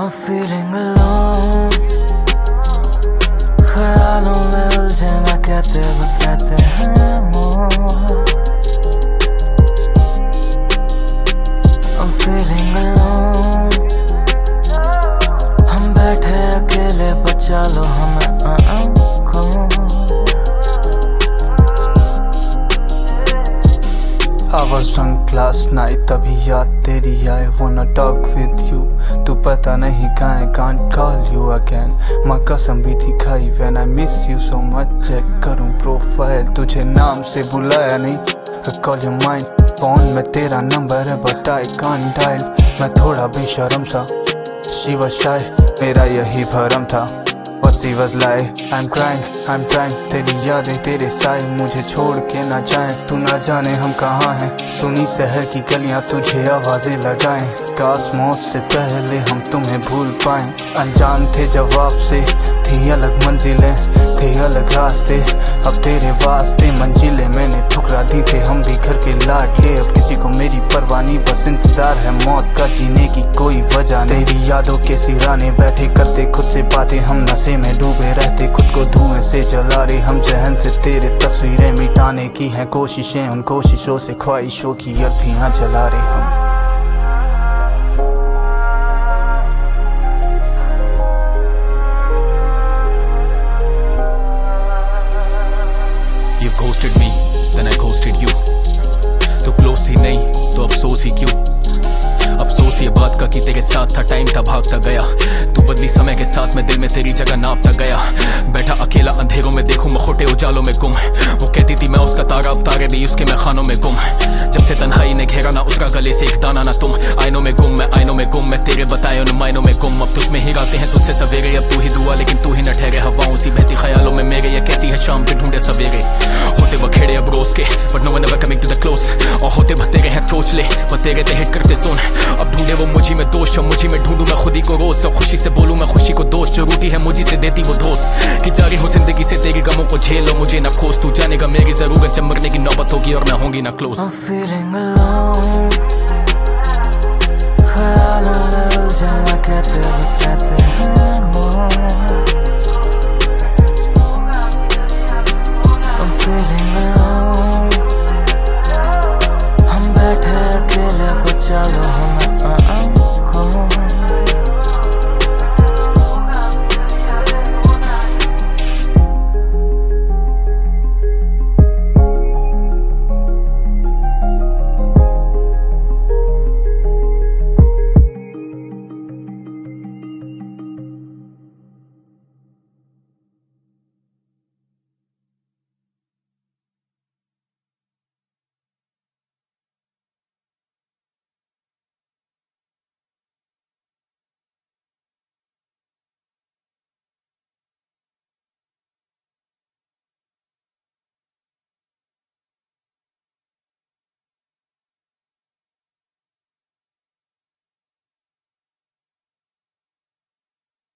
I'm feeling alone, ख्यालों में उलझे ना कहते बस रहते हैं मोर। I'm feeling alone, हम बैठे अकेले बचा लो हमें I was drunk last night, तभी याद तेरी आए, wanna talk with you। तू पता नहीं कहाँ, can't call you again। माँ कसम भी थी खाई when I miss you so much। Check करूँ प्रोफाइल, तुझे नाम से बुलाया नहीं। I call your mind, phone में तेरा नंबर है but I can't dial। मैं थोड़ा बेशर्म सा, she was shy, मेरा यही भरम था। But she was lie, I'm crying, I'm trying। तेरी यादें तेरे साए मुझे छोड़ के ना जाएं। तू ना जाने हम कहाँ हैं, सुनी शहर की गलियां तुझे आवाजें लगाएं। काश मौत से पहले हम तुम्हें भूल पाएं। अनजान थे जवाब से, थी अलग मंजिलें, थे अलग रास्ते। अब तेरे वास्ते मंजिलें मैंने ठुकरा दी थे। हम भी घर के लाडले, अब किसी को मेरी परवाह नहीं, बस इंतजार है मौत का, जीने की कोई वजह नहीं। तेरी यादों के सिराने बैठे करते खुद से बातें, हम नशे में डूबे रहते खुद को धुएं से जला रहे। हम जहन से तेरे तस्वीरें मिटाने की हैं कोशिशें, उन कोशिशों से ख्वाहिशों की अर्थियां जला रहे हम। You ghosted me, then I ghosted you। तू क्लोज थी नहीं तो अफसोस ही क्यों। अफसोस ये बात का कि तेरे साथ था, टाइम था भागता गया। तू बदली समय के साथ, मैं दिल में तेरी जगह नापता गया। बैठा अकेला अंधेरों में देखूं मैं खोटे उजालों में गुम। वो कहती थी मैं उसका तारा, अब तारे भी उसके मैं खानों में गुम। जब से तन्हाई ने घेरा ना उतरा गले से एक दाना ना तुम। आईनों में गुम, मैं आईनों में गुम, मैं तेरे बताए उन मायनों में गुम। अब तुझ में ही रातें हैं तुझसे सवेरे, अब तू ही दुआ लेकिन तू ही न ठहरे। हवाओं सी बहती ख्यालों में मेरे, ये कैसी है शाम के ढूंढे सवेरे। होते बखेड़े अब रोज के but no one ever coming to the close. और होते बतेरे हैं चोचले, बतेरे ते हिट करते सुन। अब ढूंढे वो मुझी में दोष, मुझी में ढूंढूं मैं खुद ही को रोज। सब खुशी से बोलूं मैं खुशी को दोष, जो रूठी है मुझी से देती वो दोस्त। कि जारी हो जिंदगी से तेरी गमों को झेलो, मुझे ना खोस। तू जानेगा मेरी जरूरत जब मरने की नौबत होगी और मैं होंगी ना क्लोज। I'm feeling alone, ख्यालों में उलझे ना कहते बस रहते हैं मोर।